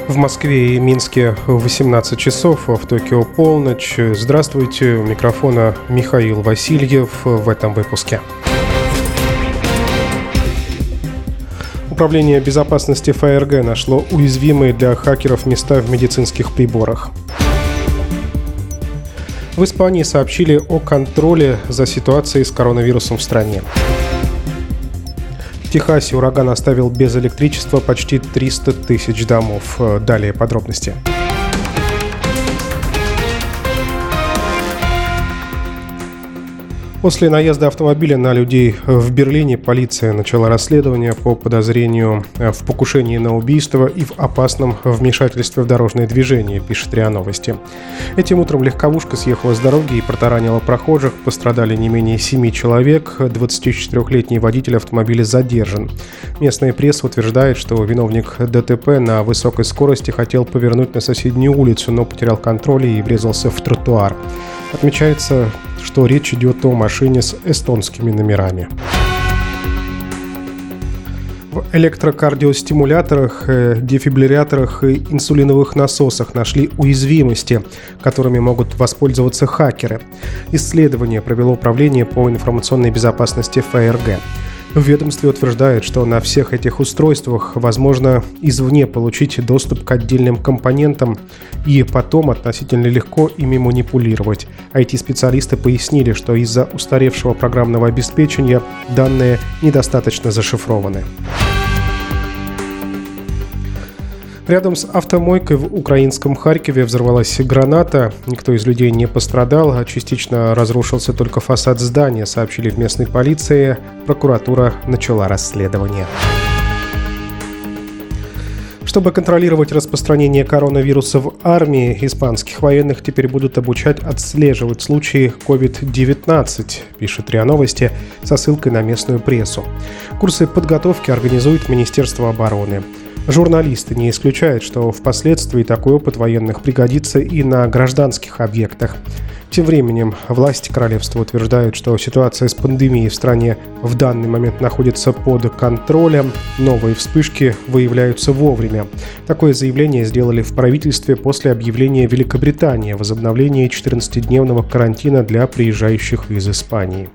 В Москве и Минске 18 часов, в Токио полночь. Здравствуйте, у микрофона Михаил Васильев в этом выпуске. Управление безопасности ФРГ нашло уязвимые для хакеров места в медицинских приборах. В Испании сообщили о контроле за ситуацией с коронавирусом в стране. В Техасе ураган оставил без электричества почти 300 тысяч домов. Далее подробности. После наезда автомобиля на людей в Берлине полиция начала расследование по подозрению в покушении на убийство и в опасном вмешательстве в дорожное движение, пишет РИА Новости. Этим утром легковушка съехала с дороги и протаранила прохожих. Пострадали не менее 7 человек. 24-летний водитель автомобиля задержан. Местная пресса утверждает, что виновник ДТП на высокой скорости хотел повернуть на соседнюю улицу, но потерял контроль и врезался в тротуар. Отмечается, что речь идет о машине с эстонскими номерами. В электрокардиостимуляторах, дефибрилляторах и инсулиновых насосах нашли уязвимости, которыми могут воспользоваться хакеры. Исследование провело Управление по информационной безопасности ФРГ. В ведомстве утверждают, что на всех этих устройствах возможно извне получить доступ к отдельным компонентам и потом относительно легко ими манипулировать. IT-специалисты пояснили, что из-за устаревшего программного обеспечения данные недостаточно зашифрованы. Рядом с автомойкой в украинском Харькове взорвалась граната. Никто из людей не пострадал, а частично разрушился только фасад здания, сообщили в местной полиции. Прокуратура начала расследование. Чтобы контролировать распространение коронавируса в армии, испанских военных теперь будут обучать отслеживать случаи COVID-19, пишет РИА Новости со ссылкой на местную прессу. Курсы подготовки организует Министерство обороны. Журналисты не исключают, что впоследствии такой опыт военных пригодится и на гражданских объектах. Тем временем власти королевства утверждают, что ситуация с пандемией в стране в данный момент находится под контролем. Новые вспышки выявляются вовремя. Такое заявление сделали в правительстве после объявления Великобритании о возобновлении 14-дневного карантина для приезжающих из Испании.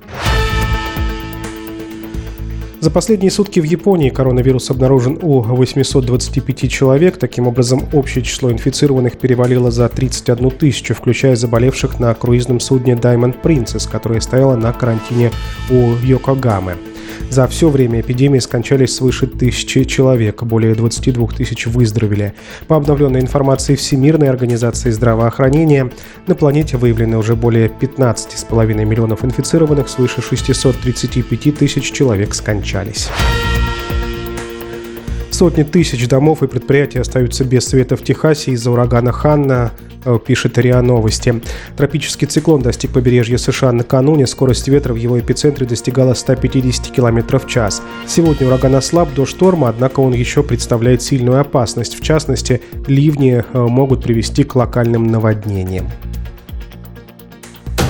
За последние сутки в Японии коронавирус обнаружен у 825 человек. Таким образом, общее число инфицированных перевалило за 31 тысячу, включая заболевших на круизном судне Diamond Princess, которое стояло на карантине у Йокогамы. За все время эпидемии скончались свыше 1000 человек, более 22 тысяч выздоровели. По обновленной информации Всемирной организации здравоохранения, на планете выявлено уже более 15,5 миллионов инфицированных, свыше 635 тысяч человек скончались. Сотни тысяч домов и предприятий остаются без света в Техасе из-за урагана Ханна, пишет РИА Новости. Тропический циклон достиг побережья США накануне. Скорость ветра в его эпицентре достигала 150 км в час. Сегодня ураган ослаб до шторма, однако он еще представляет сильную опасность. В частности, ливни могут привести к локальным наводнениям.